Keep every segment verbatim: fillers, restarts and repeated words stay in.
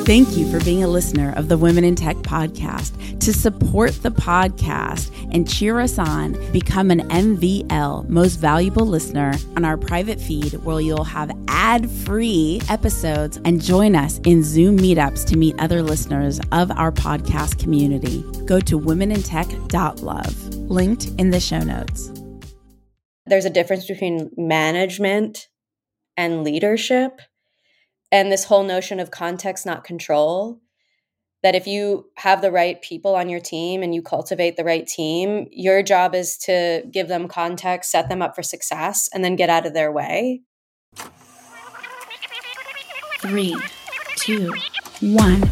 Thank you for being a listener of the Women in Tech podcast. To support the podcast and cheer us on, become an M V L, Most Valuable Listener, on our private feed where you'll have ad-free episodes and join us in Zoom meetups to meet other listeners of our podcast community. Go to women in tech dot love, linked in the show notes. There's a difference between management and leadership. And this whole notion of context, not control, that if you have the right people on your team and you cultivate the right team, your job is to give them context, set them up for success, and then get out of their way. Three, two, one.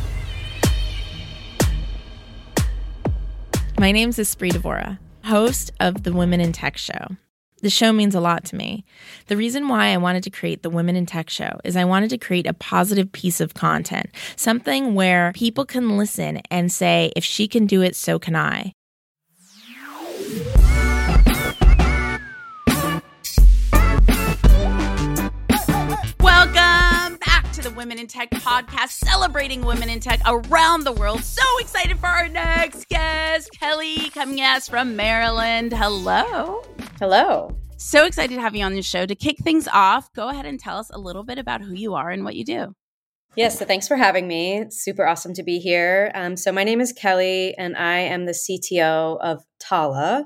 My name's Espree Devora, host of the Women in Tech Show. The show means a lot to me. The reason why I wanted to create the Women in Tech Show is I wanted to create a positive piece of content, something where people can listen and say, if she can do it, so can I. Welcome back to the Women in Tech podcast, celebrating women in tech around the world. So excited for our next guest, Kelly, coming at us from Maryland. Hello. Hello. So excited to have you on the show. To kick things off, go ahead and tell us a little bit about who you are and what you do. Yes, so thanks for having me. It's super awesome to be here. Um, so my name is Kelly, and I am the C T O of Tala.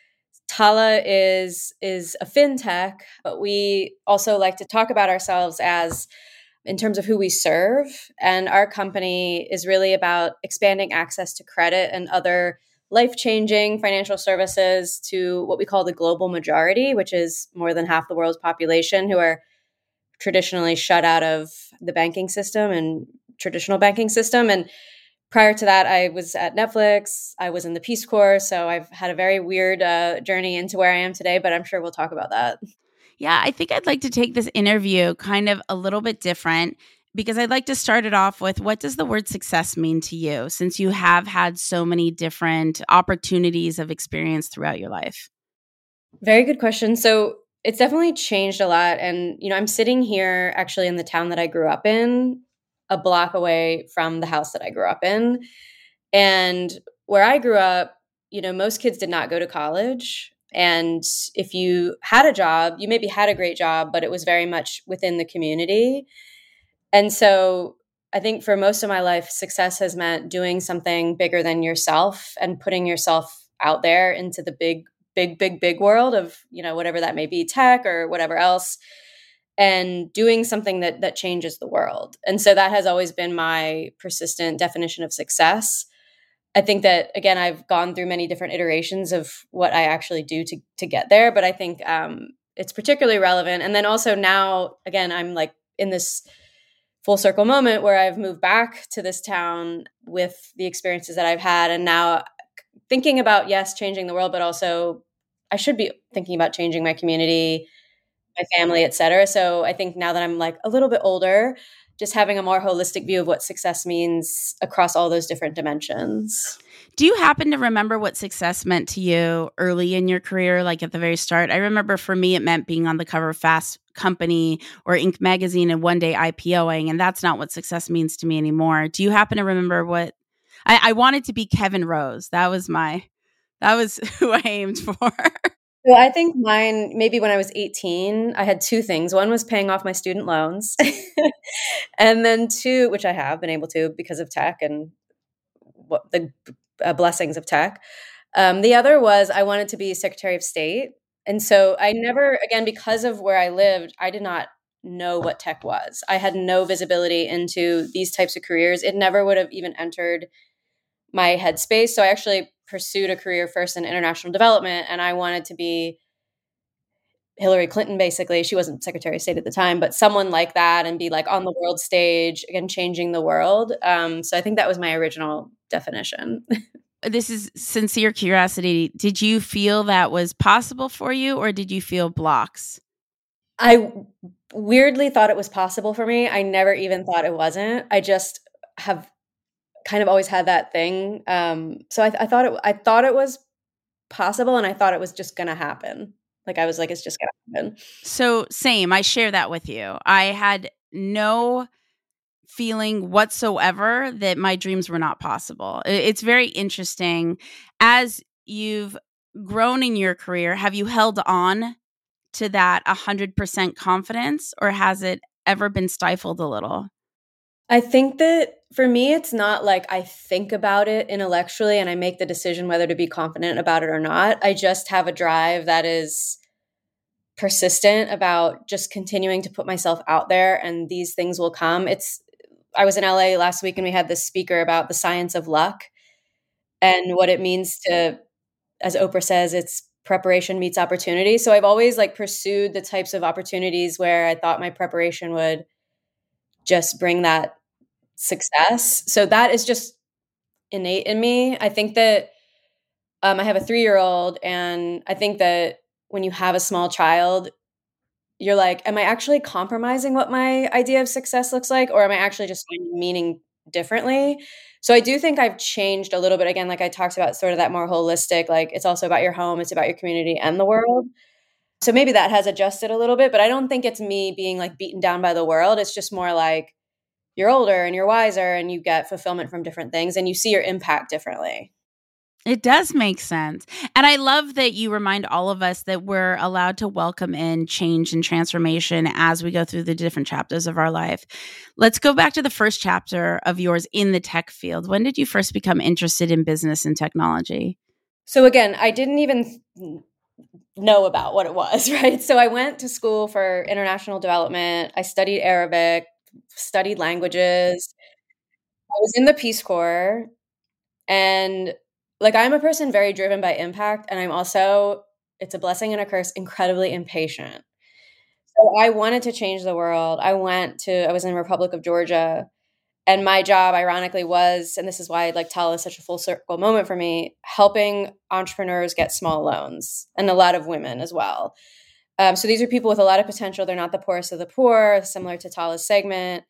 Tala is, is a fintech, but we also like to talk about ourselves as in terms of who we serve. And our company is really about expanding access to credit and other life-changing financial services to what we call the global majority, which is more than half the world's population who are traditionally shut out of the banking system and traditional banking system. And prior to that, I was at Netflix. I was in the Peace Corps. So I've had a very weird uh, journey into where I am today, but I'm sure we'll talk about that. Yeah, I think I'd like to take this interview kind of a little bit different, because I'd like to start it off with, what does the word success mean to you, since you have had so many different opportunities of experience throughout your life? Very good question. So it's definitely changed a lot. And, you know, I'm sitting here actually in the town that I grew up in, a block away from the house that I grew up in. And where I grew up, you know, most kids did not go to college. And if you had a job, you maybe had a great job, but it was very much within the community. And so I think for most of my life, success has meant doing something bigger than yourself and putting yourself out there into the big, big, big, big world of, you know, whatever that may be, tech or whatever else, and doing something that that changes the world. And so that has always been my persistent definition of success. I think that, again, I've gone through many different iterations of what I actually do to to get there, but I think um, it's particularly relevant. And then also now, again, I'm like in this full circle moment where I've moved back to this town with the experiences that I've had. And now thinking about, yes, changing the world, but also I should be thinking about changing my community, my family, et cetera. So I think now that I'm like a little bit older, just having a more holistic view of what success means across all those different dimensions. Do you happen to remember what success meant to you early in your career, like at the very start? I remember for me, it meant being on the cover of Fast Company or Inc magazine and one day IPOing, and that's not what success means to me anymore. Do you happen to remember what I, I wanted to be? Kevin Rose. That was my, that was who I aimed for. So I think mine, maybe when I was eighteen, I had two things. One was paying off my student loans. And then two, which I have been able to because of tech and what the uh, blessings of tech. Um, the other was I wanted to be Secretary of State. And so I never, again, because of where I lived, I did not know what tech was. I had no visibility into these types of careers. It never would have even entered my headspace. So I actually pursued a career first in international development, and I wanted to be Hillary Clinton, basically. She wasn't Secretary of State at the time, but someone like that, and be like on the world stage, again, changing the world. Um, so I think that was my original definition. This is sincere curiosity. Did you feel that was possible for you, or did you feel blocks? I weirdly thought it was possible for me. I never even thought it wasn't. I just have kind of always had that thing. Um, so I, I thought it. I thought it was possible, and I thought it was just going to happen. Like I was like, it's just going to happen. So same. I share that with you. I had no feeling whatsoever that my dreams were not possible. It's very interesting. As you've grown in your career, have you held on to that one hundred percent confidence, or has it ever been stifled a little? I think that for me, it's not like I think about it intellectually and I make the decision whether to be confident about it or not. I just have a drive that is persistent about just continuing to put myself out there, and these things will come. It's I was in L A last week and we had this speaker about the science of luck and what it means to, as Oprah says, it's preparation meets opportunity. So I've always like pursued the types of opportunities where I thought my preparation would just bring that success. So that is just innate in me. I think that um, I have a three-year-old, and I think that when you have a small child, you're like, am I actually compromising what my idea of success looks like, or am I actually just finding meaning differently? So I do think I've changed a little bit. Again, like I talked about, sort of that more holistic, like it's also about your home, it's about your community and the world. So maybe that has adjusted a little bit, but I don't think it's me being like beaten down by the world. It's just more like you're older and you're wiser and you get fulfillment from different things and you see your impact differently. It does make sense. And I love that you remind all of us that we're allowed to welcome in change and transformation as we go through the different chapters of our life. Let's go back to the first chapter of yours in the tech field. When did you first become interested in business and technology? So again, I didn't even know about what it was, right? So I went to school for international development. I studied Arabic, studied languages. I was in the Peace Corps, and like I'm a person very driven by impact, and I'm also, it's a blessing and a curse, incredibly impatient. So I wanted to change the world. I went to, I was in the Republic of Georgia, and my job ironically was, and this is why like Tala is such a full circle moment for me, helping entrepreneurs get small loans, and a lot of women as well. Um, so these are people with a lot of potential. They're not the poorest of the poor, similar to Tala's segment.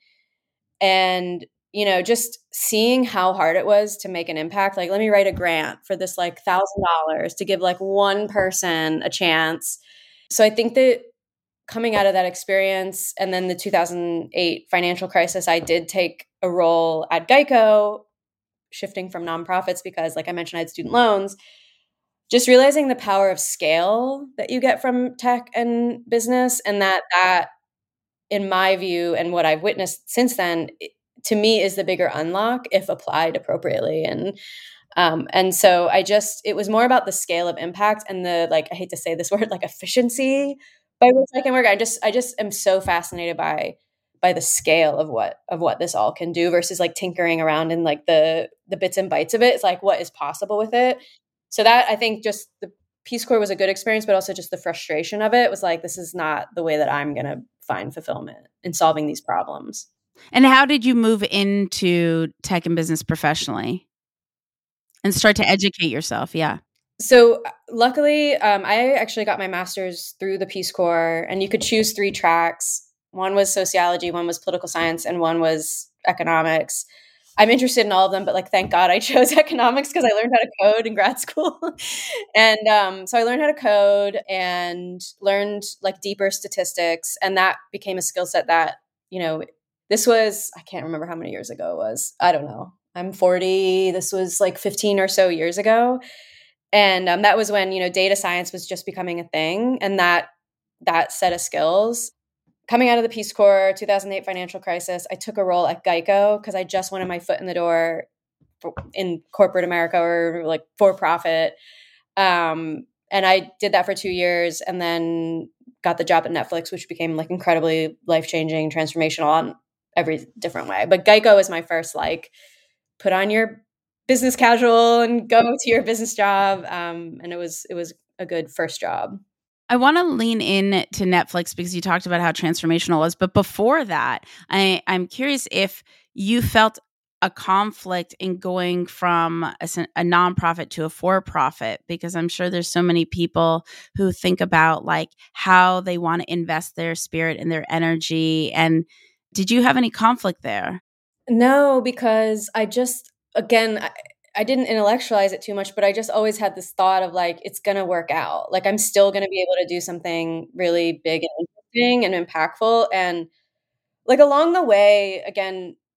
And, you know, just seeing how hard it was to make an impact. Like, let me write a grant for this like thousand dollars to give like one person a chance. So I think that coming out of that experience and then the two thousand eight financial crisis, I did take a role at Geico, shifting from nonprofits because, like I mentioned, I had student loans. Just realizing the power of scale that you get from tech and business, and that that, in my view, and what I've witnessed since then, to me is the bigger unlock if applied appropriately. And um, and so I just, it was more about the scale of impact and the, like, I hate to say this word, like efficiency by which I can work. I just, I just am so fascinated by by the scale of what of what this all can do versus like tinkering around in like the the bits and bytes of it. It's like what is possible with it. So that, I think, just the Peace Corps was a good experience, but also just the frustration of it was like, this is not the way that I'm going to find fulfillment in solving these problems. And how did you move into tech and business professionally and start to educate yourself? Yeah. So luckily, um, I actually got my master's through the Peace Corps, and you could choose three tracks. One was sociology, one was political science, and one was economics. I'm interested in all of them, but like, thank God I chose economics because I learned how to code in grad school. and um, so I learned how to code and learned like deeper statistics. And that became a skill set that, you know, this was, I can't remember how many years ago it was. I don't know. I'm forty. This was like fifteen or so years ago. And um, that was when, you know, data science was just becoming a thing. And that that set of skills. Coming out of the Peace Corps, two thousand eight financial crisis, I took a role at Geico because I just wanted my foot in the door for, in corporate America, or like for profit. Um, and I did that for two years and then got the job at Netflix, which became like incredibly life-changing, transformational on every different way. But Geico is my first, like, put on your business casual and go to your business job. Um, and it was it was a good first job. I want to lean in to Netflix because you talked about how transformational it was. But before that, I, I'm curious if you felt a conflict in going from a, a nonprofit to a for-profit, because I'm sure there's so many people who think about like how they want to invest their spirit and their energy. And did you have any conflict there? No, because I just, again, I, I didn't intellectualize it too much, but I just always had this thought of like, it's going to work out. Like, I'm still going to be able to do something really big and interesting and impactful. And like along the way, again,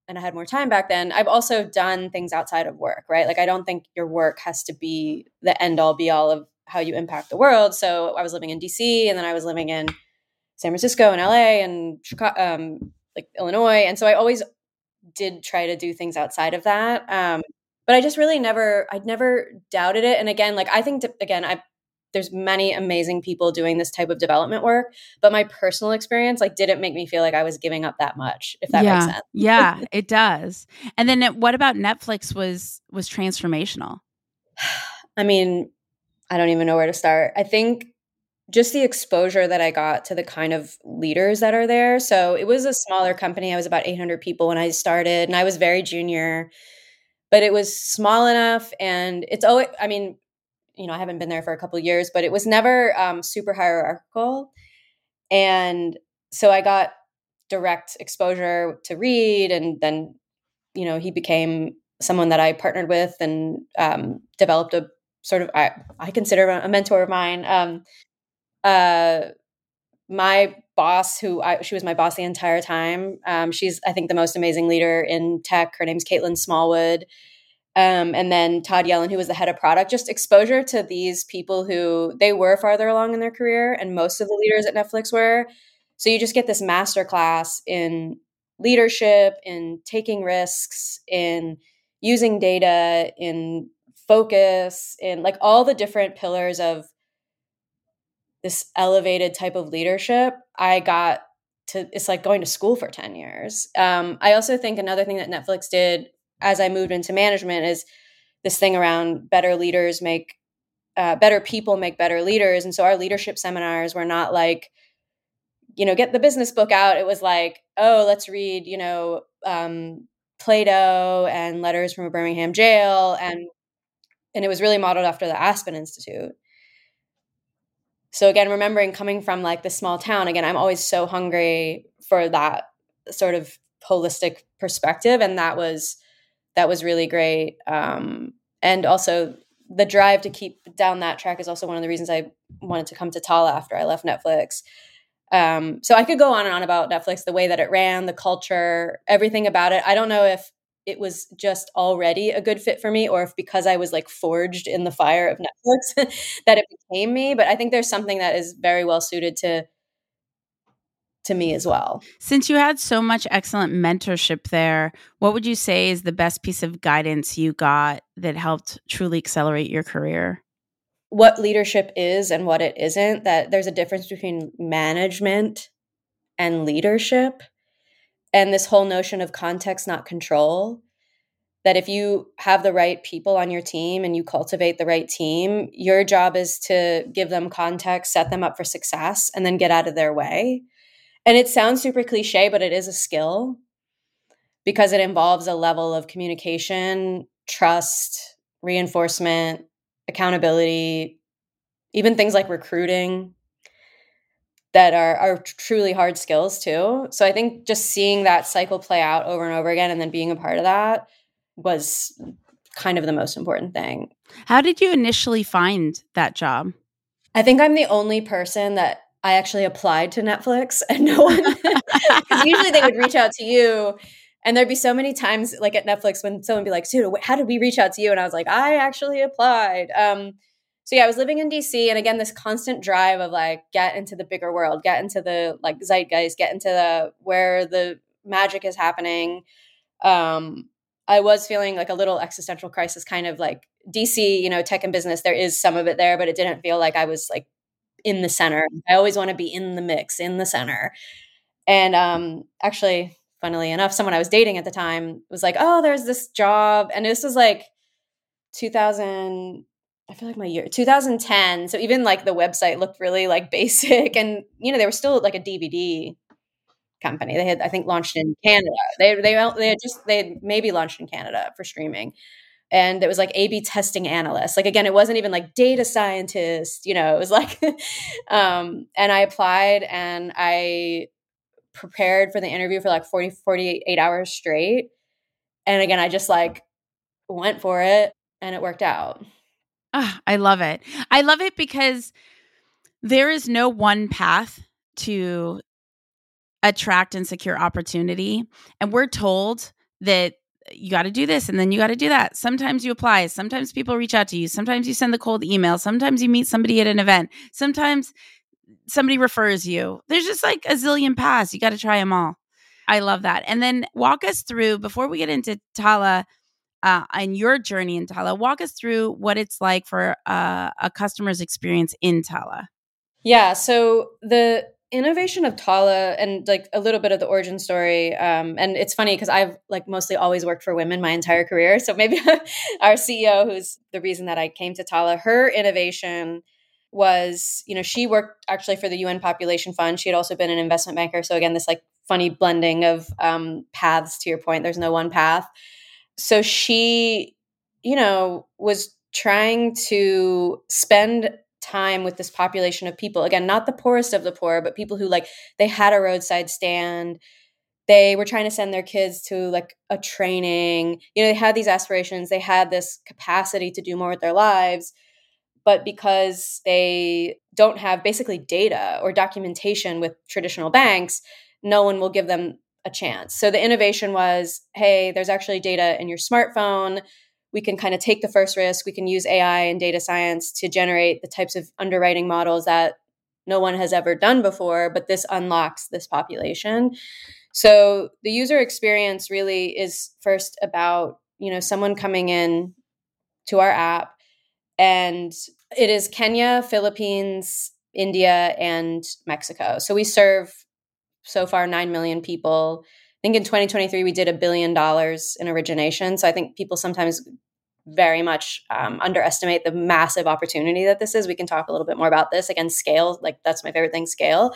and I had more time back then, I've also done things outside of work, right? Like, I don't think your work has to be the end all be all of how you impact the world. So I was living in D C, and then I was living in San Francisco and L A and Chicago, um, like Illinois. And so I always did try to do things outside of that. Um, but I just really never, I'd never doubted it. And again, like, I think, to, again, I, there's many amazing people doing this type of development work, but my personal experience, like, didn't make me feel like I was giving up that much, if that yeah. makes sense. Yeah, it does. And then it, what about Netflix was, was transformational? I mean, I don't even know where to start. I think just the exposure that I got to the kind of leaders that are there. So it was a smaller company. I was about eight hundred people when I started, and I was very junior, but it was small enough. And it's always, I mean, you know, I haven't been there for a couple of years, but it was never um, super hierarchical. And so I got direct exposure to Reed, and then, you know, he became someone that I partnered with and um, developed a sort of, I, I consider a mentor of mine. Um, uh, my boss, who I, she was my boss the entire time. Um, she's, I think, the most amazing leader in tech. Her name's Caitlin Smallwood. Um, and then Todd Yellen, who was the head of product. Just exposure to these people who they were farther along in their career, and most of the leaders at Netflix were. So you just get this masterclass in leadership, in taking risks, in using data, in focus, in like all the different pillars of this elevated type of leadership. I got to, it's like going to school for ten years. Um, I also think another thing that Netflix did as I moved into management is this thing around better leaders make, uh, better people make better leaders. And so our leadership seminars were not like, you know, get the business book out. It was like, oh, let's read, you know, um, Plato and Letters from a Birmingham Jail. And, and it was really modeled after the Aspen Institute. So again, remembering coming from like this small town, again, I'm always so hungry for that sort of holistic perspective. And that was, that was really great. Um, and also the drive to keep down that track is also one of the reasons I wanted to come to Tala after I left Netflix. Um, so I could go on and on about Netflix, the way that it ran, the culture, everything about it. I don't know if it was just already a good fit for me, or if because I was like forged in the fire of Netflix that it became me. But I think there's something that is very well suited to to me as well. Since you had so much excellent mentorship there, what would you say is the best piece of guidance you got that helped truly accelerate your career? What leadership is and what it isn't, that there's a difference between management and leadership. And this whole notion of context, not control, that if you have the right people on your team and you cultivate the right team, your job is to give them context, set them up for success, and then get out of their way. And it sounds super cliche, but it is a skill because it involves a level of communication, trust, reinforcement, accountability, even things like recruiting that are, are truly hard skills too. So I think just seeing that cycle play out over and over again and then being a part of that was kind of the most important thing. How did you initially find that job? I think I'm the only person that I actually applied to Netflix, and no one, because usually they would reach out to you, and there'd be so many times like at Netflix when someone would be like, Suda, how did we reach out to you? And I was like, I actually applied. Um, so yeah, I was living in D C, and again, this constant drive of like, get into the bigger world, get into the like zeitgeist, get into the where the magic is happening. Um, I was feeling like a little existential crisis, kind of like D C, you know, tech and business. There is some of it there, but it didn't feel like I was like in the center. I always want to be in the mix, in the center. And um, actually, funnily enough, someone I was dating at the time was like, oh, there's this job. And this was like two thousand, I feel like my year, two thousand ten. So even like the website looked really like basic. And, you know, they were still like a D V D company. They had, I think, launched in Canada. They, they, they had just, they had maybe launched in Canada for streaming. And it was like A B testing analyst. Like, again, it wasn't even like data scientist, you know, it was like, um, and I applied and I prepared for the interview for like forty, forty-eight hours straight. And again, I just like went for it and it worked out. Oh, I love it. I love it because there is no one path to attract and secure opportunity. And we're told that you got to do this and then you got to do that. Sometimes you apply. Sometimes people reach out to you. Sometimes you send the cold email. Sometimes you meet somebody at an event. Sometimes somebody refers you. There's just like a zillion paths. You got to try them all. I love that. And then walk us through, before we get into Tala uh, and your journey in Tala, walk us through what it's like for uh, a customer's experience in Tala. Yeah. So the innovation of Tala and like a little bit of the origin story. Um, and it's funny because I've like mostly always worked for women my entire career. So maybe our C E O, who's the reason that I came to Tala, her innovation was, you know, she worked actually for the U N Population Fund. She had also been an investment banker. So again, this like funny blending of um, paths, to your point. There's no one path. So she, you know, was trying to spend time with this population of people. Again, not the poorest of the poor, but people who like, they had a roadside stand. They were trying to send their kids to like a training. You know, they had these aspirations. They had this capacity to do more with their lives. But because they don't have basically data or documentation with traditional banks, no one will give them a chance. So the innovation was, hey, there's actually data in your smartphone. We can kind of take the first risk. We can use A I and data science to generate the types of underwriting models that no one has ever done before, but this unlocks this population. So the user experience really is first about, you know, someone coming in to our app, and it is Kenya, Philippines, India, and Mexico. So we serve so far nine million people. I think in twenty twenty-three, we did a billion dollars in origination. So I think people sometimes very much um, underestimate the massive opportunity that this is. We can talk a little bit more about this. Again, scale, like that's my favorite thing, scale.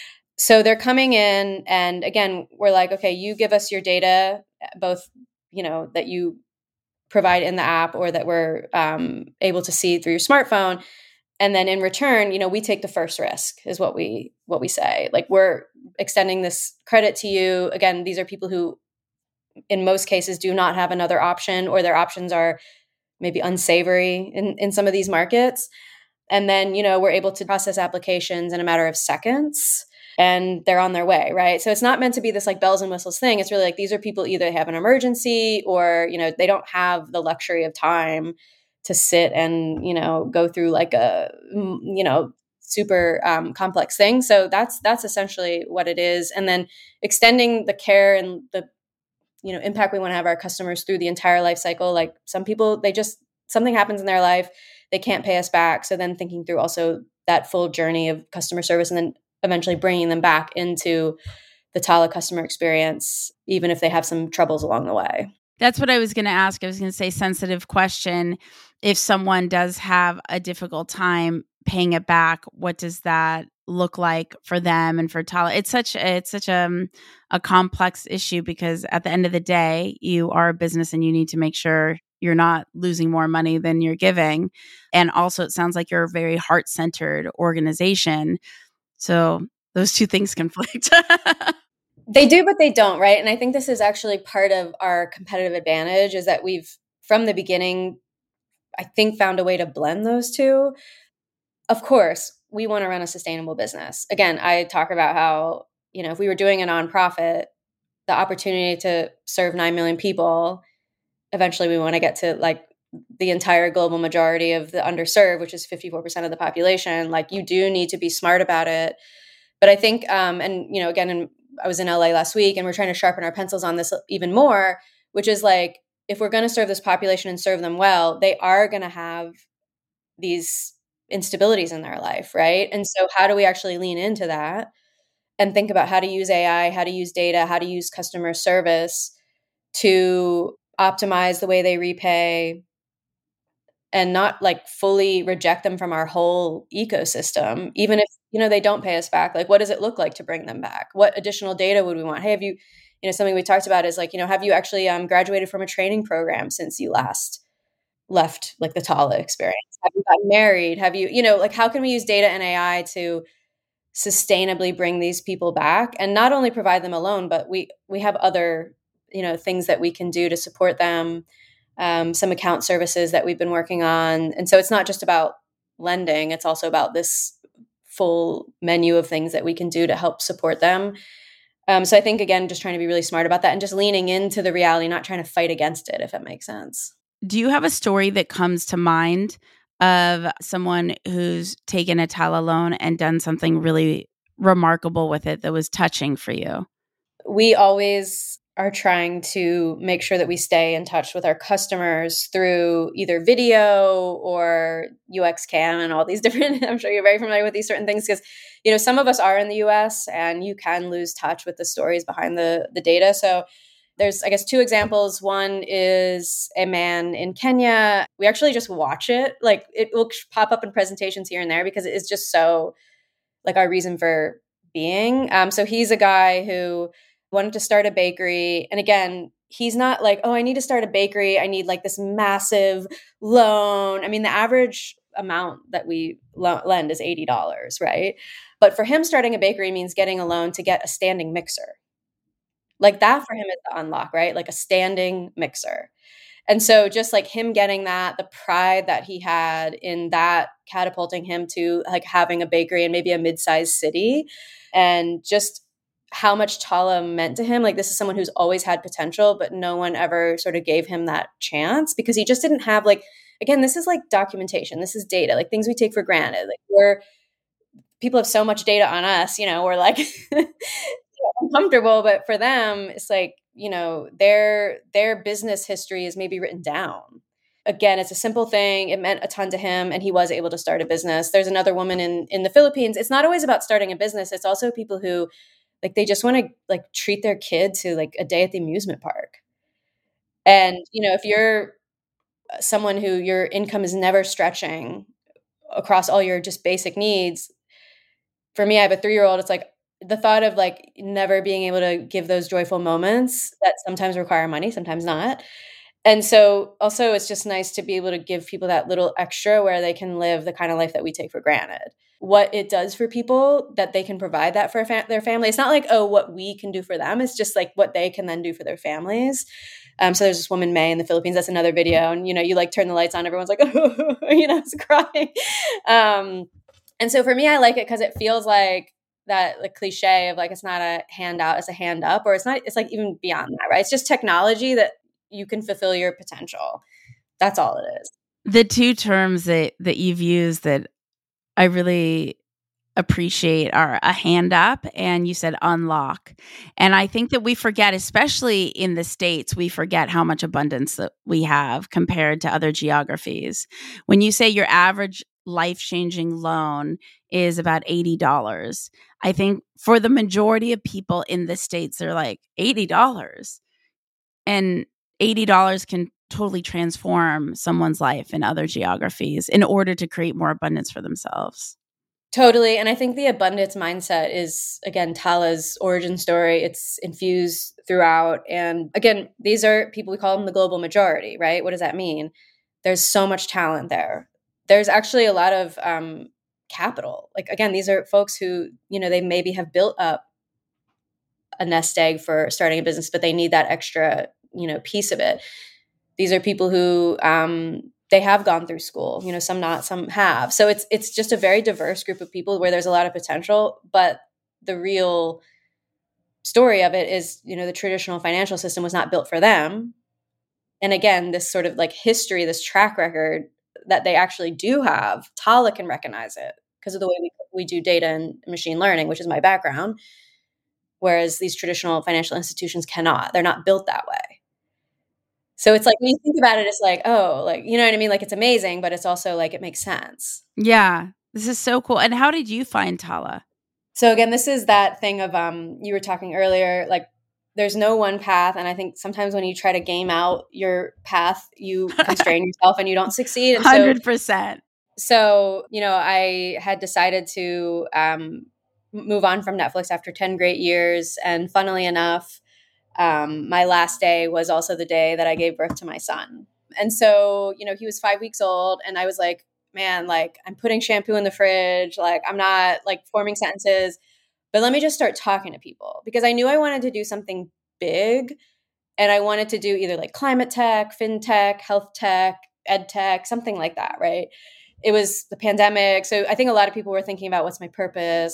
So they're coming in, and again, we're like, okay, you give us your data, both, you know, that you provide in the app or that we're um, able to see through your smartphone. And then in return, you know, we take the first risk is what we, what we say. Like, we're extending this credit to you. Again, these are people who in most cases do not have another option, or their options are maybe unsavory in, in some of these markets. And then, you know, we're able to process applications in a matter of seconds, and they're on their way, right? So it's not meant to be this like bells and whistles thing. It's really like, these are people either have an emergency or, you know, they don't have the luxury of time to sit and, you know, go through like a, you know, super um, complex thing. So that's, that's essentially what it is. And then extending the care and the, you know, impact we want to have our customers through the entire life cycle. Like, some people, they just, something happens in their life, they can't pay us back. So then thinking through also that full journey of customer service, and then eventually bringing them back into the Tala customer experience, even if they have some troubles along the way. That's what I was going to ask. I was going to say, sensitive question. If someone does have a difficult time paying it back, what does that look like for them and for Tala? It's such it's such a, a complex issue, because at the end of the day, you are a business and you need to make sure you're not losing more money than you're giving. And also, it sounds like you're a very heart-centered organization. So those two things conflict. They do, but they don't, right? And I think this is actually part of our competitive advantage, is that we've, from the beginning, I think, found a way to blend those two. Of course, we want to run a sustainable business. Again, I talk about how, you know, if we were doing a nonprofit, the opportunity to serve nine million people, eventually we want to get to like the entire global majority of the underserved, which is fifty-four percent of the population. Like, you do need to be smart about it. But I think, um, and, you know, again, in, I was in L A last week, and we're trying to sharpen our pencils on this even more, which is like, if we're going to serve this population and serve them well, they are going to have these instabilities in their life, right? And so how do we actually lean into that and think about how to use A I, how to use data, how to use customer service to optimize the way they repay, and not like fully reject them from our whole ecosystem, even if, you know, they don't pay us back. Like, what does it look like to bring them back? What additional data would we want? Hey, have you, you know, something we talked about is like, you know, have you actually um, graduated from a training program since you last left like the Tala experience? Have you gotten married? Have you, you know, like, how can we use data and A I to sustainably bring these people back, and not only provide them a loan, but we, we have other, you know, things that we can do to support them. Um, some account services that we've been working on. And so it's not just about lending, it's also about this full menu of things that we can do to help support them. Um, so I think, again, just trying to be really smart about that and just leaning into the reality, not trying to fight against it, if that makes sense. Do you have a story that comes to mind of someone who's taken a Tala loan and done something really remarkable with it that was touching for you? We always are trying to make sure that we stay in touch with our customers through either video or U X Cam and all these different, I'm sure you're very familiar with these certain things because, you know, some of us are in the U S and you can lose touch with the stories behind the, the data. So there's, I guess, two examples. One is a man in Kenya. We actually just watch it. Like it will pop up in presentations here and there because it is just so like our reason for being. Um, so he's a guy who wanted to start a bakery. And again, he's not like, oh, I need to start a bakery. I need like this massive loan. I mean, the average amount that we lo- lend is eighty dollars, right? But for him, starting a bakery means getting a loan to get a standing mixer. Like that for him is the unlock, right? Like a standing mixer. And so just like him getting that, the pride that he had in that catapulting him to like having a bakery in maybe a mid-sized city and just how much Tala meant to him. Like this is someone who's always had potential, but no one ever sort of gave him that chance because he just didn't have like, again, this is like documentation. This is data, like things we take for granted. Like we're, people have so much data on us, you know, we're like uncomfortable, but for them, it's like, you know, their their business history is maybe written down. Again, it's a simple thing. It meant a ton to him and he was able to start a business. There's another woman in, in the Philippines. It's not always about starting a business. It's also people who like, they just want to like treat their kid to like a day at the amusement park. And, you know, if you're someone who your income is never stretching across all your just basic needs, for me, I have a three-year-old. It's like, the thought of like never being able to give those joyful moments that sometimes require money, sometimes not. And so also it's just nice to be able to give people that little extra where they can live the kind of life that we take for granted. What it does for people that they can provide that for fa- their family. It's not like, oh, what we can do for them. It's just like what they can then do for their families. Um, so there's this woman, May, in the Philippines. That's another video. And, you know, you like turn the lights on. Everyone's like, oh, you know, it's crying. Um, and so for me, I like it because it feels like that like cliche of like, it's not a handout, it's a hand up, or it's not, it's like even beyond that, right? It's just technology that you can fulfill your potential. That's all it is. The two terms that, that you've used that I really appreciate are a hand up and you said unlock. And I think that we forget, especially in the States, we forget how much abundance that we have compared to other geographies. When you say your average life-changing loan is about eighty dollars, I think for the majority of people in the States, they're like eighty dollars. And eighty dollars can totally transform someone's life in other geographies in order to create more abundance for themselves. Totally. And I think the abundance mindset is, again, Tala's origin story. It's infused throughout. And again, these are people, we call them the global majority, right? What does that mean? There's so much talent there. There's actually a lot of um, capital. Like, again, these are folks who, you know, they maybe have built up a nest egg for starting a business, but they need that extra, you know, piece of it. These are people who, um, they have gone through school, you know, some not, some have. So it's it's just a very diverse group of people where there's a lot of potential, but the real story of it is, you know, the traditional financial system was not built for them. And again, this sort of like history, this track record that they actually do have, Tala can recognize it because of the way we, we do data and machine learning, which is my background, whereas these traditional financial institutions cannot. They're not built that way. So it's like, when you think about it, it's like, oh, like, you know what I mean? Like, it's amazing, but it's also like, it makes sense. Yeah, this is so cool. And how did you find Tala? So again, this is that thing of, um, you were talking earlier, like there's no one path. And I think sometimes when you try to game out your path, you constrain yourself and you don't succeed. And one hundred percent. So, so, you know, I had decided to um, move on from Netflix after ten great years. And funnily enough, Um, my last day was also the day that I gave birth to my son. And so, you know, he was five weeks old and I was like, man, like I'm putting shampoo in the fridge. Like I'm not like forming sentences, but let me just start talking to people because I knew I wanted to do something big and I wanted to do either like climate tech, fintech, health tech, ed tech, something like that. Right. It was the pandemic. So I think a lot of people were thinking about what's my purpose.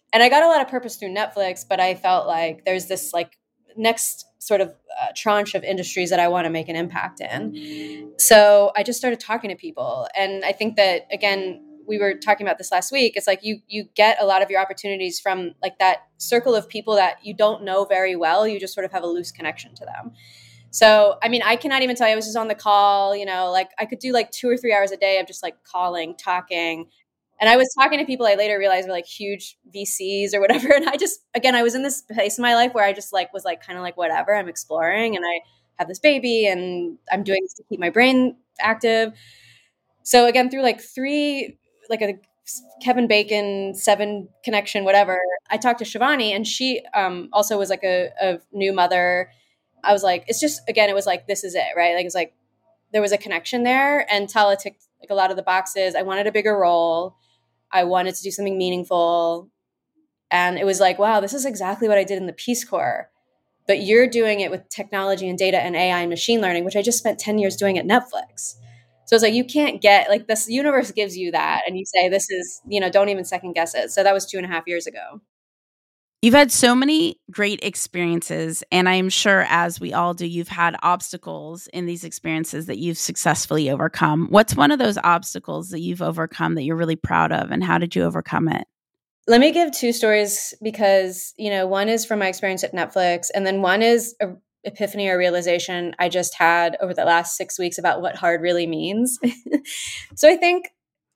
And I got a lot of purpose through Netflix, but I felt like there's this like next sort of uh, tranche of industries that I want to make an impact in. So I just started talking to people. And I think that, again, we were talking about this last week. It's like you you get a lot of your opportunities from like that circle of people that you don't know very well. You just sort of have a loose connection to them. So, I mean, I cannot even tell you, I was just on the call, you know, like I could do like two or three hours a day of just like calling, talking. And I was talking to people I later realized were like huge V Cs or whatever. And I just, again, I was in this place in my life where I just like was like kind of like, whatever, I'm exploring and I have this baby and I'm doing this to keep my brain active. So again, through like three, like a Kevin Bacon, seven connection, whatever, I talked to Shivani and she um, also was like a, a new mother. I was like, it's just, again, it was like, this is it, right? Like, it's like, there was a connection there and Tala ticked like a lot of the boxes. I wanted a bigger role. I wanted to do something meaningful. And it was like, wow, this is exactly what I did in the Peace Corps. But you're doing it with technology and data and A I and machine learning, which I just spent ten years doing at Netflix. So it's like, you can't get, like, this universe gives you that. And you say, this is, you know, don't even second guess it. So that was two and a half years ago. You've had so many great experiences, and I am sure, as we all do, you've had obstacles in these experiences that you've successfully overcome. What's one of those obstacles that you've overcome that you're really proud of, and how did you overcome it? Let me give two stories because, you know, one is from my experience at Netflix, and then one is a epiphany or realization I just had over the last six weeks about what hard really means. So I think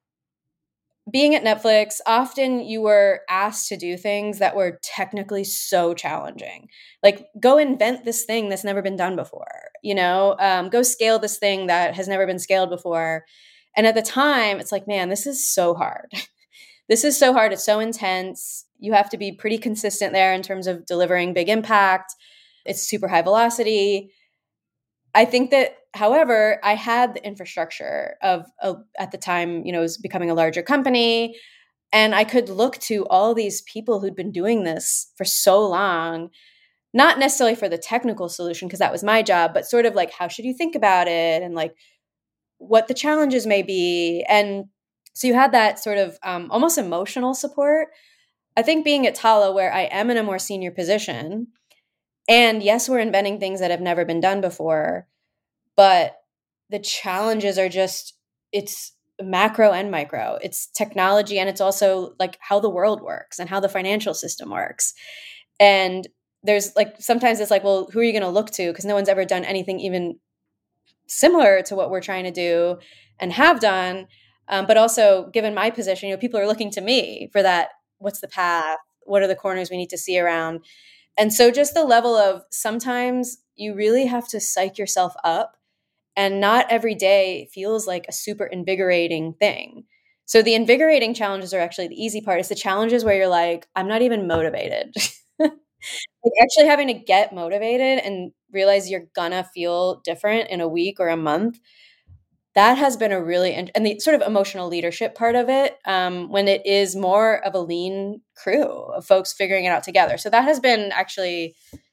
being at Netflix, often you were asked to do things that were technically so challenging. Like, go invent this thing that's never been done before, you know, um, go scale this thing that has never been scaled before. And at the time, it's like, man, this is so hard. This is so hard. It's so intense. You have to be pretty consistent there in terms of delivering big impact. It's super high velocity. I think that, however, I had the infrastructure of, of at the time, you know, it was becoming a larger company. And I could look to all these people who'd been doing this for so long, not necessarily for the technical solution, because that was my job, but sort of like, how should you think about it? And like what the challenges may be. And so you had that sort of um, almost emotional support. I think being at Tala, where I am in a more senior position, and yes, we're inventing things that have never been done before, but the challenges are just, it's macro and micro. It's technology, and it's also like how the world works and how the financial system works. And there's like, sometimes it's like, well, who are you going to look to? Because no one's ever done anything even similar to what we're trying to do and have done. Um, but also, given my position, you know, people are looking to me for that. What's the path? What are the corners we need to see around? And so just the level of, sometimes you really have to psych yourself up, and not every day feels like a super invigorating thing. So the invigorating challenges are actually the easy part. It's the challenges where you're like, I'm not even motivated. Like actually having to get motivated and realize you're gonna feel different in a week or a month. That has been a really, and the sort of emotional leadership part of it, um, when it is more of a lean crew of folks figuring it out together. So that has been actually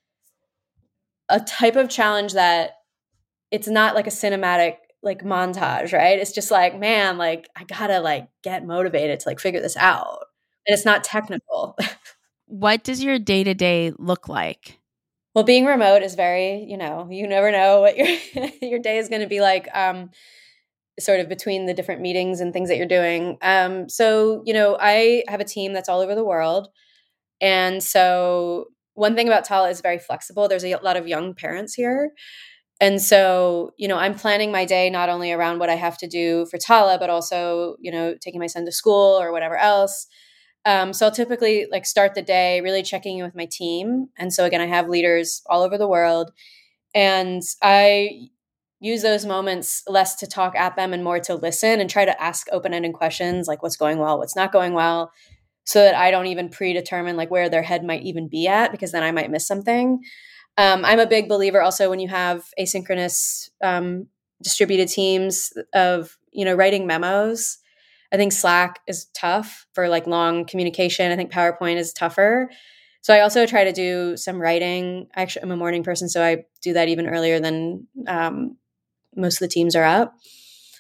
a type of challenge that it's not like a cinematic like montage, right? It's just like, man, like I gotta like get motivated to like figure this out. And it's not technical. What does your day-to-day look like? Well, being remote is very, you know, you never know what your your day is going to be like, um, sort of between the different meetings and things that you're doing. Um, so, you know, I have a team that's all over the world. And so one thing about Tala is very flexible. There's a lot of young parents here. And so, you know, I'm planning my day not only around what I have to do for Tala, but also, you know, taking my son to school or whatever else. Um, so I'll typically like start the day really checking in with my team. And so again, I have leaders all over the world, and I use those moments less to talk at them and more to listen and try to ask open-ended questions like what's going well, what's not going well, so that I don't even predetermine like where their head might even be at, because then I might miss something. Um, I'm a big believer also when you have asynchronous um, distributed teams of, you know, writing memos. I think Slack is tough for like long communication. I think PowerPoint is tougher. So I also try to do some writing. Actually, I'm a morning person, so I do that even earlier than um, most of the teams are up.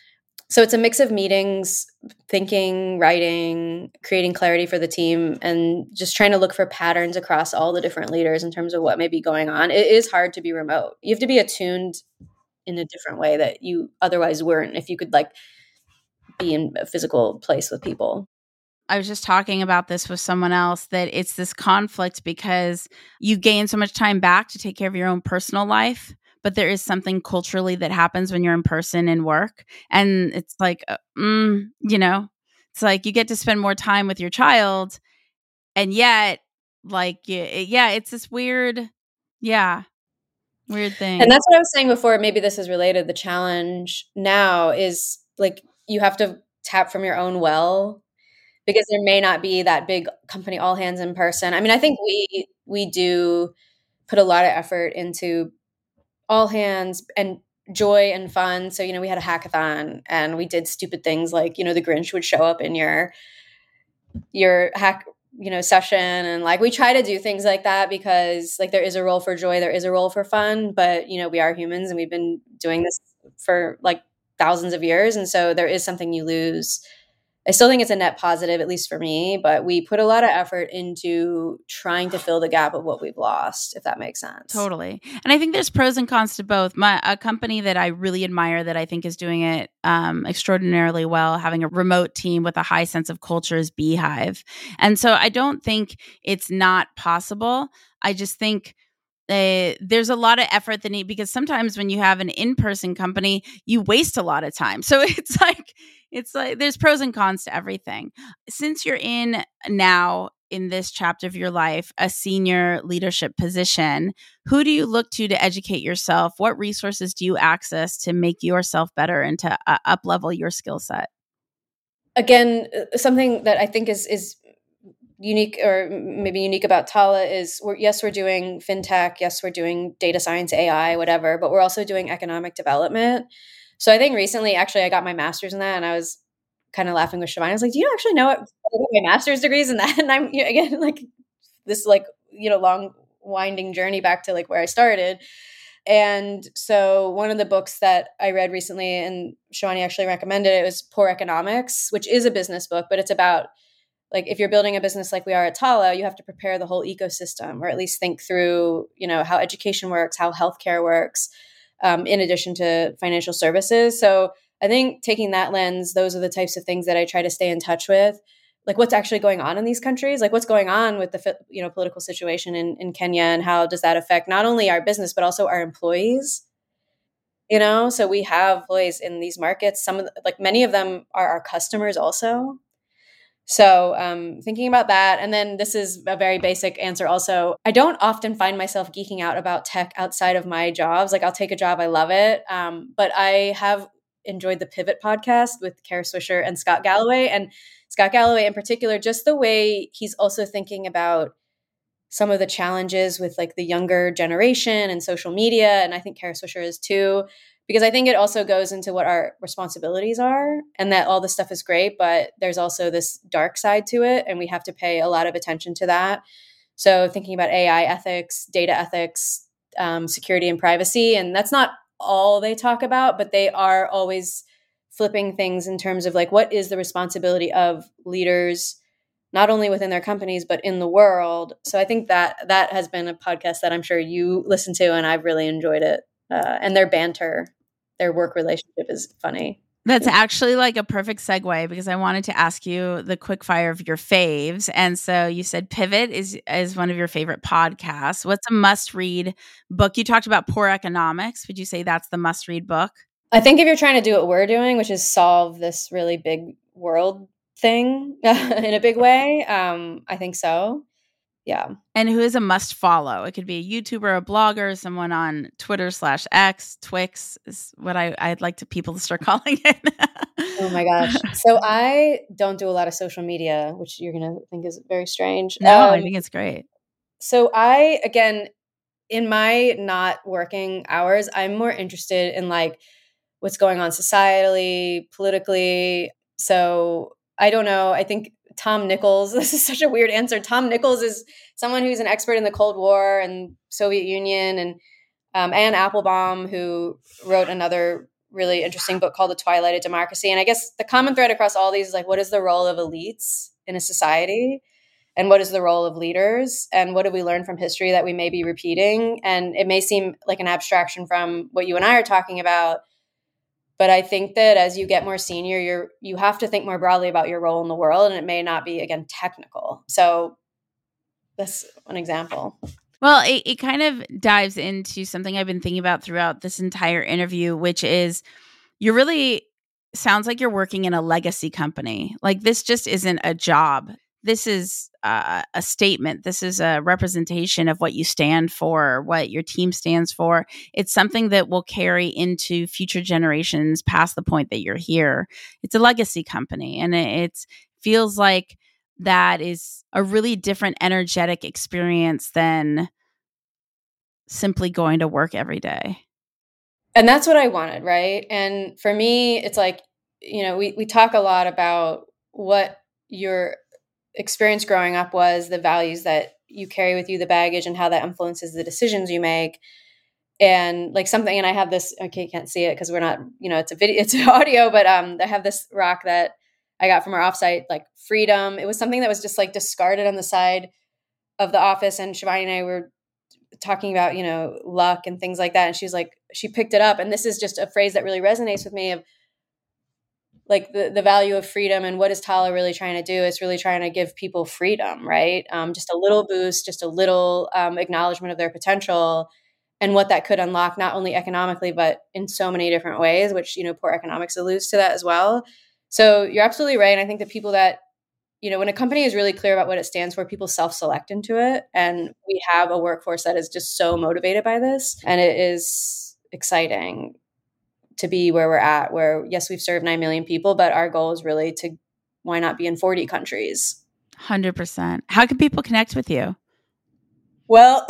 So it's a mix of meetings, thinking, writing, creating clarity for the team, and just trying to look for patterns across all the different leaders in terms of what may be going on. It is hard to be remote. You have to be attuned in a different way that you otherwise weren't if you could like be in a physical place with people. I was just talking about this with someone else, that it's this conflict because you gain so much time back to take care of your own personal life, but there is something culturally that happens when you're in person and work. And it's like, uh, mm, you know, it's like you get to spend more time with your child. And yet, like, yeah, it's this weird, yeah, weird thing. And that's what I was saying before. Maybe this is related. The challenge now is like you have to tap from your own well, because there may not be that big company all hands in person. I mean, I think we we do put a lot of effort into all hands and joy and fun. So, you know, we had a hackathon and we did stupid things like, you know, the Grinch would show up in your your hack, you know, session, and like we try to do things like that because like there is a role for joy, there is a role for fun, but you know, we are humans and we've been doing this for like thousands of years, and so there is something you lose. I still think it's a net positive, at least for me, but we put a lot of effort into trying to fill the gap of what we've lost, if that makes sense. Totally. And I think there's pros and cons to both. My a company that I really admire that I think is doing it um, extraordinarily well, having a remote team with a high sense of culture, is Beehive. And so I don't think it's not possible. I just think Uh, there's a lot of effort that need, because sometimes when you have an in-person company, you waste a lot of time. So it's like, it's like there's pros and cons to everything. Since you're in now in this chapter of your life, a senior leadership position, who do you look to to educate yourself? What resources do you access to make yourself better and to uh, up-level your skill set? Again, something that I think is is unique, or maybe unique about Tala, is we're, yes, we're doing fintech, yes, we're doing data science, A I, whatever, but we're also doing economic development. So I think recently, actually, I got my master's in that, and I was kind of laughing with Shivani. I was like, "Do you actually know what I got my master's degrees in that?" And I'm you know, again like this, like you know, long winding journey back to like where I started. And so one of the books that I read recently, and Shivani actually recommended it, was Poor Economics, which is a business book, but it's about, like, if you're building a business like we are at Tala, you have to prepare the whole ecosystem, or at least think through, you know, how education works, how healthcare works, um, in addition to financial services. So I think taking that lens, those are the types of things that I try to stay in touch with, like what's actually going on in these countries, like what's going on with the, you know, political situation in, in Kenya, and how does that affect not only our business, but also our employees. You know, so we have employees in these markets. Some of the, like many of them are our customers also. So um, thinking about that. And then this is a very basic answer also. I don't often find myself geeking out about tech outside of my jobs. Like I'll take a job, I love it. Um, but I have enjoyed the Pivot podcast with Kara Swisher and Scott Galloway. And Scott Galloway in particular, just the way he's also thinking about some of the challenges with like the younger generation and social media. And I think Kara Swisher is too, because I think it also goes into what our responsibilities are, and that all this stuff is great, but there's also this dark side to it, and we have to pay a lot of attention to that. So thinking about A I ethics, data ethics, um, security and privacy, and that's not all they talk about, but they are always flipping things in terms of like, what is the responsibility of leaders, not only within their companies, but in the world. So I think that that has been a podcast that I'm sure you listen to, and I've really enjoyed it. Uh, and their banter, their work relationship is funny. That's actually like a perfect segue, because I wanted to ask you the quick fire of your faves. And so you said Pivot is is one of your favorite podcasts. What's a must-read book? You talked about Poor Economics. Would you say that's the must-read book? I think if you're trying to do what we're doing, which is solve this really big world thing in a big way, um, I think so. Yeah. And who is a must follow? It could be a YouTuber, a blogger, someone on Twitter slash X, Twix is what I, I'd like to people to start calling it. Oh my gosh. So I don't do a lot of social media, which you're going to think is very strange. No, um, I think it's great. So I, again, in my not working hours, I'm more interested in like what's going on societally, politically. So I don't know. I think Tom Nichols, this is such a weird answer. Tom Nichols is someone who's an expert in the Cold War and Soviet Union, and um, Anne Applebaum, who wrote another really interesting book called The Twilight of Democracy. And I guess the common thread across all these is like, what is the role of elites in a society? And what is the role of leaders? And what do we learn from history that we may be repeating? And it may seem like an abstraction from what you and I are talking about, but I think that as you get more senior, you're you have to think more broadly about your role in the world, and it may not be, again, technical. So that's one example. Well, it, it kind of dives into something I've been thinking about throughout this entire interview, which is you're really sounds like you're working in a legacy company. Like this just isn't a job. This is uh, a statement. This is a representation of what you stand for, what your team stands for. It's something that will carry into future generations past the point that you're here. It's a legacy company, and it it's, feels like that is a really different energetic experience than simply going to work every day. And that's what I wanted, right? And for me, it's like, you know, we, we talk a lot about what your experience growing up was, the values that you carry with you, the baggage, and how that influences the decisions you make. And like something, and I have this, okay, you can't see it because we're not, you know, it's a video, it's audio, but um, I have this rock that I got from our offsite, like freedom. It was something that was just like discarded on the side of the office. And Shivani and I were talking about, you know, luck and things like that. And she's like, she picked it up. And this is just a phrase that really resonates with me of like the, the value of freedom. And what is Tala really trying to do? It's really trying to give people freedom, right? Um, just a little boost, just a little um, acknowledgement of their potential and what that could unlock, not only economically, but in so many different ways, which, you know, poor economics alludes to that as well. So you're absolutely right. And I think the people that, you know, when a company is really clear about what it stands for, people self-select into it. And we have a workforce that is just so motivated by this. And it is exciting to be where we're at, where, yes, we've served nine million people, but our goal is really to, why not be in forty countries? one hundred percent. How can people connect with you? Well,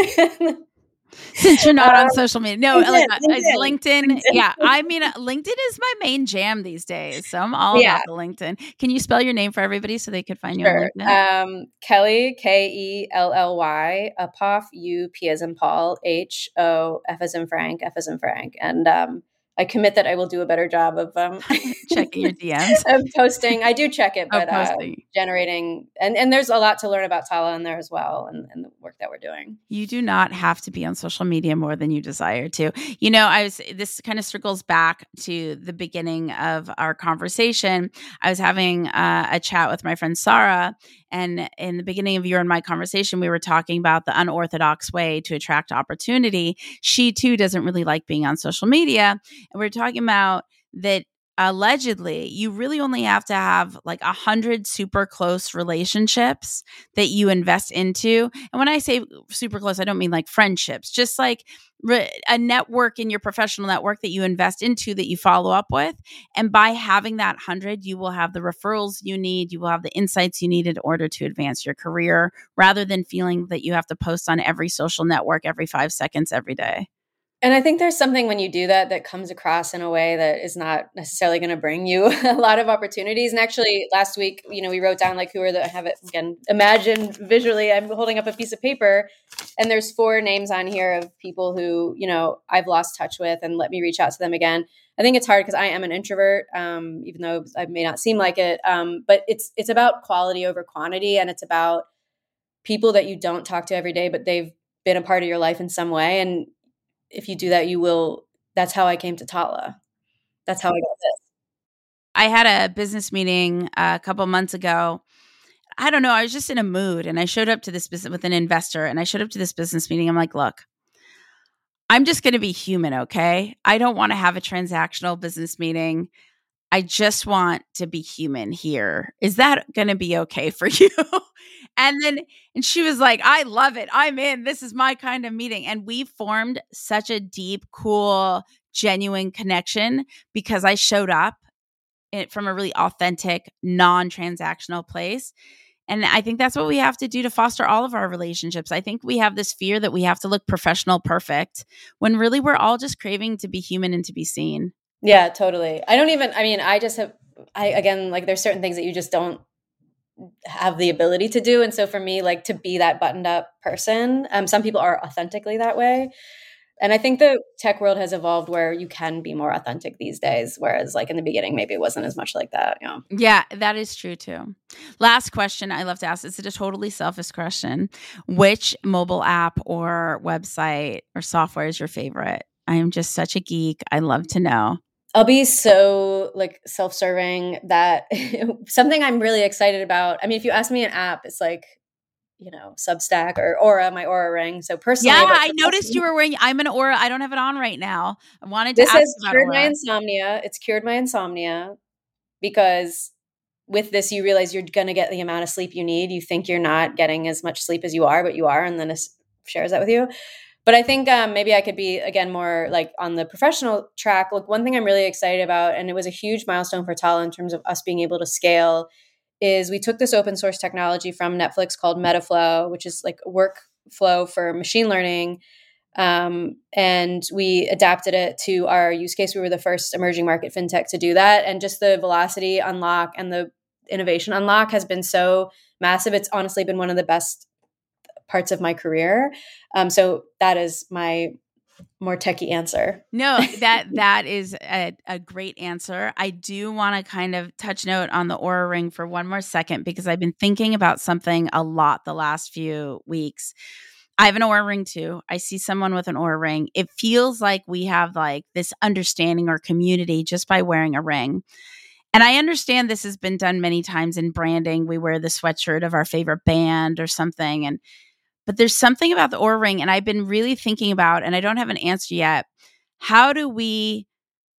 since you're not um, on social media. No, LinkedIn, like, LinkedIn. It's LinkedIn. LinkedIn. Yeah. I mean, LinkedIn is my main jam these days. So I'm all yeah. about the LinkedIn. Can you spell your name for everybody so they could find sure. you on LinkedIn? Um, Kelly, K E L L Y, Uphoff, U, P as in Paul, H, O, F as in Frank, F as in Frank. And um, I commit that I will do a better job of um, checking your D Ms. of posting. I do check it, but oh, uh, generating, and, and there's a lot to learn about Tala in there as well, and, and the work that we're doing. You do not have to be on social media more than you desire to. You know, I was, this kind of circles back to the beginning of our conversation. I was having uh, a chat with my friend Sarah, and in the beginning of your and my conversation, we were talking about the unorthodox way to attract opportunity. She too doesn't really like being on social media. And we're talking about that allegedly you really only have to have like a hundred super close relationships that you invest into. And when I say super close, I don't mean like friendships, just like re- a network in your professional network that you invest into, that you follow up with. And by having that hundred, you will have the referrals you need. You will have the insights you need in order to advance your career, rather than feeling that you have to post on every social network every five seconds every day. And I think there's something when you do that that comes across in a way that is not necessarily going to bring you a lot of opportunities. And actually last week, you know, we wrote down like who are the, I have it again, imagine visually, I'm holding up a piece of paper and there's four names on here of people who, you know, I've lost touch with, and let me reach out to them again. I think it's hard because I am an introvert, um, even though I may not seem like it. Um, but it's, it's about quality over quantity. And it's about people that you don't talk to every day, but they've been a part of your life in some way. And if you do that, you will. That's how I came to Tala. That's how I got this. I had a business meeting a couple months ago. I don't know. I was just in a mood, and I showed up to this business with an investor, and I showed up to this business meeting. I'm like, look, I'm just going to be human. Okay. I don't want to have a transactional business meeting. I just want to be human here. Is that going to be okay for you? And then, and she was like, I love it. I'm in. This is my kind of meeting. And we formed such a deep, cool, genuine connection because I showed up it, from a really authentic, non-transactional place. And I think that's what we have to do to foster all of our relationships. I think we have this fear that we have to look professional perfect, when really we're all just craving to be human and to be seen. Yeah, totally. I don't even, I mean, I just have, I, again, like there's certain things that you just don't have the ability to do. And so for me, like to be that buttoned up person, um, some people are authentically that way. And I think the tech world has evolved where you can be more authentic these days, whereas like in the beginning, maybe it wasn't as much like that. You know? Yeah, that is true too. Last question I love to ask. It's a totally selfish question. Which mobile app or website or software is your favorite? I am just such a geek. I love to know. I'll be so like self-serving that something I'm really excited about. I mean, if you ask me an app, it's like, you know, Substack or Aura, my Aura ring. So personally, Yeah, but I noticed you were wearing, I'm an Aura. I don't have it on right now. I wanted to this ask has about cured my Aura. insomnia. It's cured my insomnia because with this, you realize you're going to get the amount of sleep you need. You think you're not getting as much sleep as you are, but you are. And then it shares that with you. But I think um, maybe I could be, again, more like on the professional track. Look, one thing I'm really excited about, and it was a huge milestone for Tala in terms of us being able to scale, is we took this open source technology from Netflix called Metaflow, which is like workflow for machine learning. Um, and we adapted it to our use case. We were the first emerging market fintech to do that. And just the velocity unlock and the innovation unlock has been so massive. It's honestly been one of the best parts of my career. Um, so that is my more techie answer. No, that that is a, a great answer. I do want to kind of touch note on the Aura ring for one more second because I've been thinking about something a lot the last few weeks. I have an Aura ring too. I see someone with an Aura ring. It feels like we have like this understanding or community just by wearing a ring. And I understand this has been done many times in branding. We wear the sweatshirt of our favorite band or something. And but there's something about the Aura ring, and I've been really thinking about, and I don't have an answer yet. How do we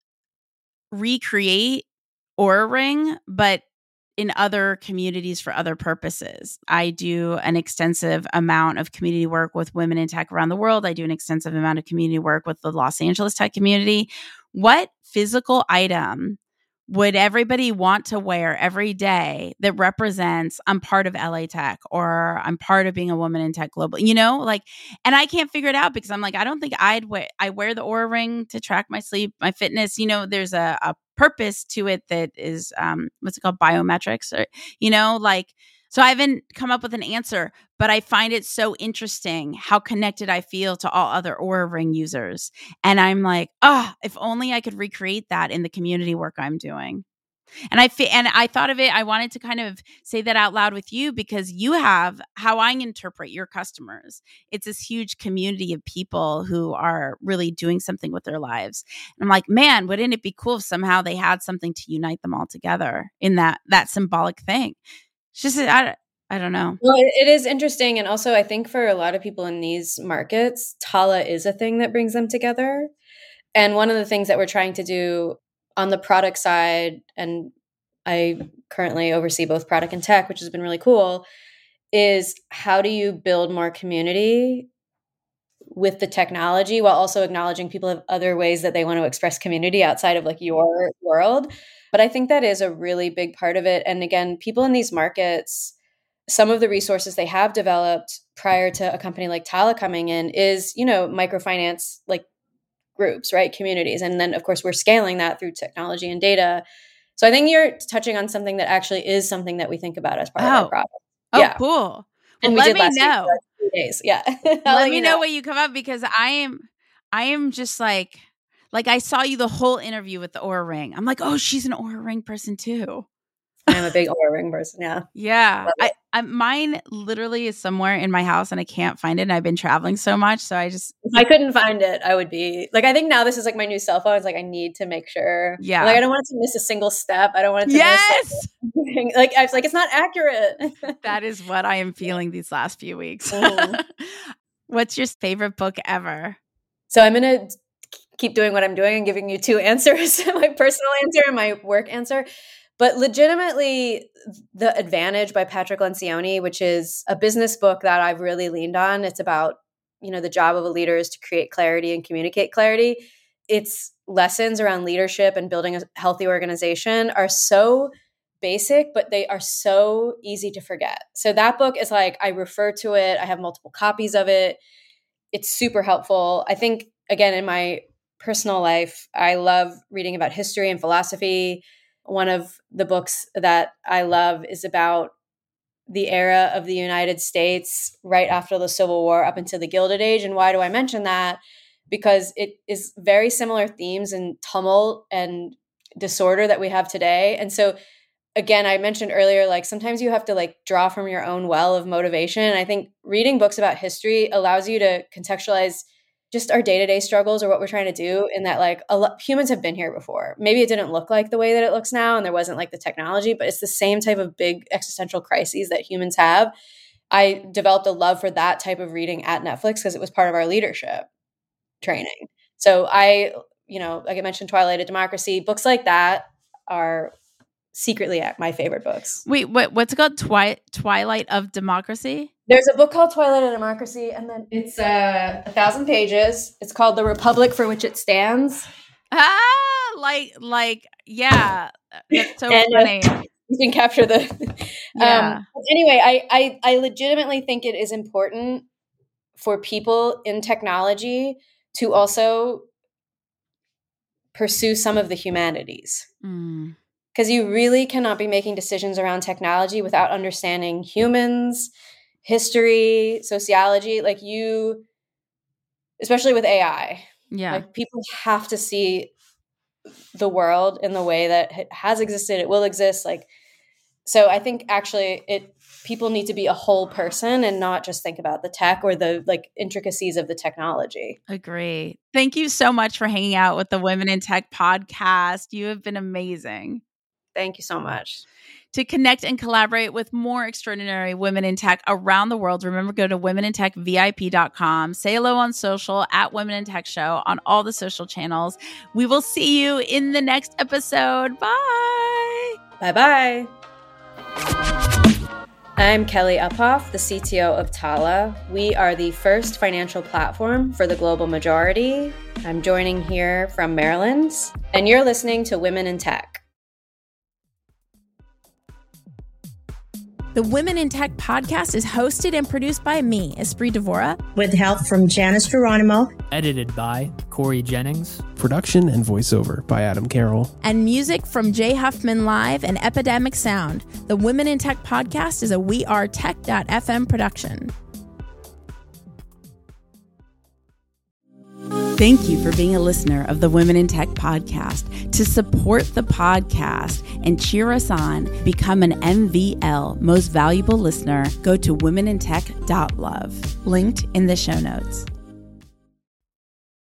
recreate Aura ring, but in other communities for other purposes? I do an extensive amount of community work with women in tech around the world. I do an extensive amount of community work with the Los Angeles tech community. What physical item would everybody want to wear every day that represents I'm part of L A Tech or I'm part of being a woman in tech global, you know, like, and I can't figure it out because I'm like, I don't think I'd wear, I wear the Aura ring to track my sleep, my fitness, you know, there's a, a purpose to it that is, um, what's it called? Biometrics or, you know, like, so I haven't come up with an answer, but I find it so interesting how connected I feel to all other Aura ring users. And I'm like, oh, if only I could recreate that in the community work I'm doing. And I fe- and I thought of it, I wanted to kind of say that out loud with you because you have how I interpret your customers. It's this huge community of people who are really doing something with their lives. And I'm like, man, wouldn't it be cool if somehow they had something to unite them all together in that that symbolic thing? It's just, I, I don't know. Well, it, it is interesting. And also, I think for a lot of people in these markets, Tala is a thing that brings them together. And one of the things that we're trying to do on the product side, and I currently oversee both product and tech, which has been really cool, is how do you build more community with the technology while also acknowledging people have other ways that they want to express community outside of like your world. But I think that is a really big part of it. And again, people in these markets, some of the resources they have developed prior to a company like Tala coming in is, you know, microfinance like groups, right? Communities. And then of course we're scaling that through technology and data. So I think you're touching on something that actually is something that we think about as part oh. of our product. Oh, yeah. cool. Well, and we let did me last know. Week, three days. Yeah. Let me you know. know what you come up because I am, I am just like, like I saw you the whole interview with the Aura ring. I'm like, oh, she's an Aura ring person too. I'm a big Aura ring person. Yeah. Yeah. I, I, mine literally is somewhere in my house and I can't find it. And I've been traveling so much. So I just. If I couldn't find it, I would be like, I think now this is like my new cell phone. It's like, I need to make sure. Yeah. Like, I don't want it to miss a single step. I don't want it to yes! miss. Like, like, I was like, it's not accurate. That is what I am feeling these last few weeks. Mm-hmm. What's your favorite book ever? So I'm going to keep doing what I'm doing and giving you two answers, my personal answer and my work answer. But legitimately, The Advantage by Patrick Lencioni, which is a business book that I've really leaned on. It's about, you know, the job of a leader is to create clarity and communicate clarity. Its lessons around leadership and building a healthy organization are so basic, but they are so easy to forget. So that book is like, I refer to it. I have multiple copies of it. It's super helpful. I think, again, in my personal life, I love reading about history and philosophy. One of the books that I love is about the era of the United States right after the Civil War up until the Gilded Age. And why do I mention that? because it is very similar themes and tumult and disorder that we have today. And so again, I mentioned earlier, like sometimes you have to like draw from your own well of motivation. And I think reading books about history allows you to contextualize just our day-to-day struggles or what we're trying to do, in that like a lo- humans have been here before. Maybe it didn't look like the way that it looks now and there wasn't like the technology, but it's the same type of big existential crises that humans have. I developed a love for that type of reading at Netflix because it was part of our leadership training. So I, you know, like I mentioned, Twilight of Democracy, books like that are secretly my favorite books. Wait, what, what's it called? Twi- Twilight of Democracy? There's a book called Twilight of Democracy, and then it's uh, a thousand pages. It's called The Republic for Which It Stands. Ah, like, like, yeah. That's so and, funny. Uh, you can capture the... Yeah. Um, anyway, I, I, I legitimately think it is important for people in technology to also pursue some of the humanities. Mm. Because you really cannot be making decisions around technology without understanding humans, history, sociology. Like you, especially with A I, Yeah. like people have to see the world in the way that it has existed, it will exist. Like, so I think actually it, people need to be a whole person and not just think about the tech or the like intricacies of the technology. Agree. Thank you so much for hanging out with the Women in Tech podcast. You have been amazing. Thank you so much. To connect and collaborate with more extraordinary women in tech around the world, remember, go to women in tech V I P dot com. Say hello on social at Women in Tech Show on all the social channels. We will see you in the next episode. Bye. Bye-bye. I'm Kelly Uphoff, the C T O of Tala. We are the first financial platform for the global majority. I'm joining here from Maryland, and you're listening to Women in Tech. The Women in Tech podcast is hosted and produced by me, Esprit Devora, with help from Janice Geronimo. Edited by Corey Jennings. Production and voiceover by Adam Carroll. And music from Jay Huffman Live and Epidemic Sound. The Women in Tech podcast is a we are tech dot f m production. Thank you for being a listener of the Women in Tech podcast. To support the podcast and cheer us on, become an M V L Most Valuable Listener, go to women in tech dot love, linked in the show notes.